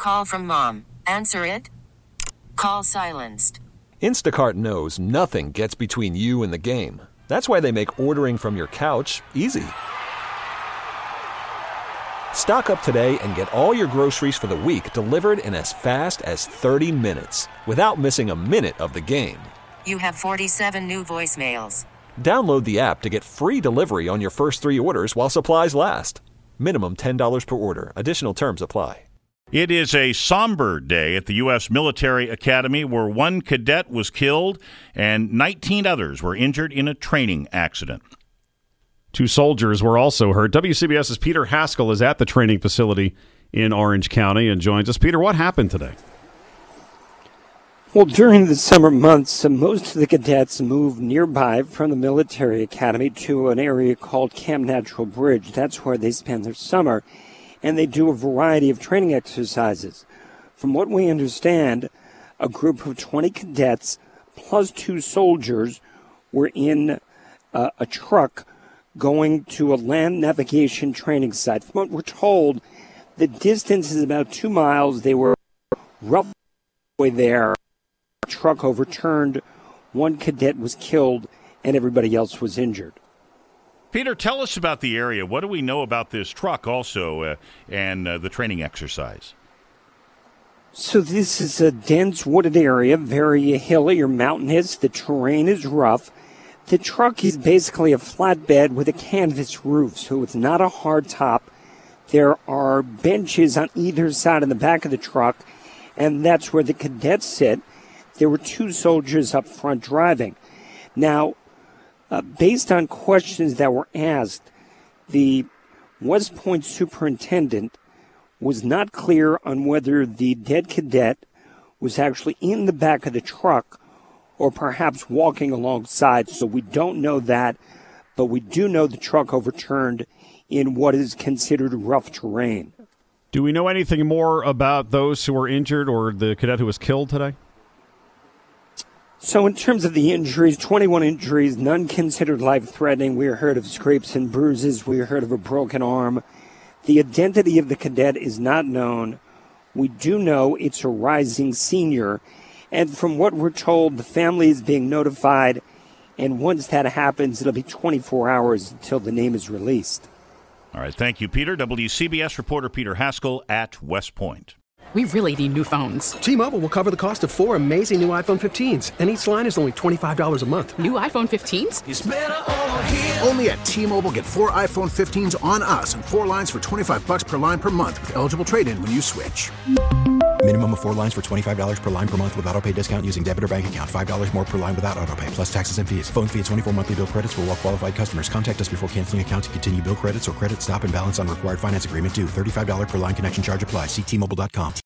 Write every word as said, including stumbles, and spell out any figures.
call from mom. Answer it. Call silenced. Instacart knows nothing gets between you and the game. That's why they make ordering from your couch easy. Stock up today and get all your groceries for the week delivered in as fast as thirty minutes without missing a minute of the game. You have forty-seven new voicemails. Download the app to get free delivery on your first three orders while supplies last. Minimum ten dollars per order. Additional terms apply. It is a somber day at the U S Military Academy where one cadet was killed and nineteen others were injured in a training accident. Two soldiers were also hurt. WCBS's Peter Haskell is at the training facility in Orange County and joins us. Peter, what happened today? Well, during the summer months, most of the cadets moved nearby from the military academy to an area called Camp Natural Bridge. That's where they spend their summer, and they do a variety of training exercises. From what we understand, a group of twenty cadets plus two soldiers were in uh, a truck going to a land navigation training site. From what we're told, the distance is about two miles. They were roughly there. The truck overturned. One cadet was killed, and everybody else was injured. Peter, tell us about the area. What do we know about this truck also uh, and uh, the training exercise? So this is a dense wooded area, very hilly or mountainous. The terrain is rough. The truck is basically a flatbed with a canvas roof, so it's not a hard top. There are benches on either side of the back of the truck, and that's where the cadets sit. There were two soldiers up front driving. Now, uh, based on questions that were asked, the West Point superintendent was not clear on whether the dead cadet was actually in the back of the truck or perhaps walking alongside. So we don't know that, but we do know the truck overturned in what is considered rough terrain. Do we know anything more about those who were injured or the cadet who was killed today? So in terms of the injuries, twenty-one injuries, none considered life-threatening. We heard of scrapes and bruises. We heard of a broken arm. The identity of the cadet is not known. We do know it's a rising senior. And from what we're told, the family is being notified. And once that happens, it'll be twenty-four hours until the name is released. All right. Thank you, Peter. W C B S reporter Peter Haskell at West Point. We really need new phones. T-Mobile will cover the cost of four amazing new iPhone fifteens, and each line is only twenty-five dollars a month. New iPhone fifteens? It's better over here. Only at T-Mobile, get four iPhone fifteens on us and four lines for twenty-five dollars per line per month with eligible trade-in when you switch. Minimum of four lines for twenty-five dollars per line per month with autopay discount using debit or bank account. five dollars more per line without autopay, plus taxes and fees. Phone fee at twenty-four monthly bill credits for well-qualified customers. Contact us before canceling account to continue bill credits or credit stop and balance on required finance agreement due. thirty-five dollars per line connection charge applies. See T Mobile dot com.